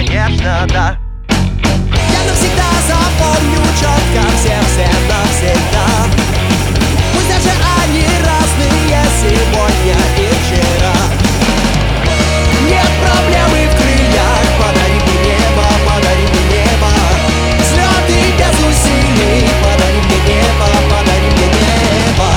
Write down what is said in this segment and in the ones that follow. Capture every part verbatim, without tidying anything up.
конечно, да. Я навсегда запомню четко всех-всех навсегда. Пусть даже они разные сегодня и вчера. Нет проблемы в крыльях, подари мне небо, подари мне небо. Взлеты без усилий, подари мне небо, подари мне небо.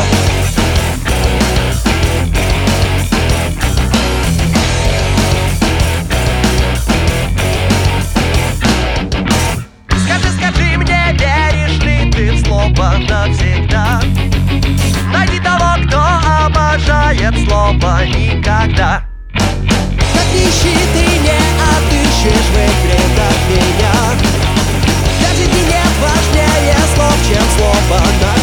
Скажи, скажи мне, веришь ли ты в слово навсегда? Найди того, кто обожает слово никогда. Как нищий ты не отыщешь в игре так меня. Для жизни нет важнее слов, чем слово навсегда.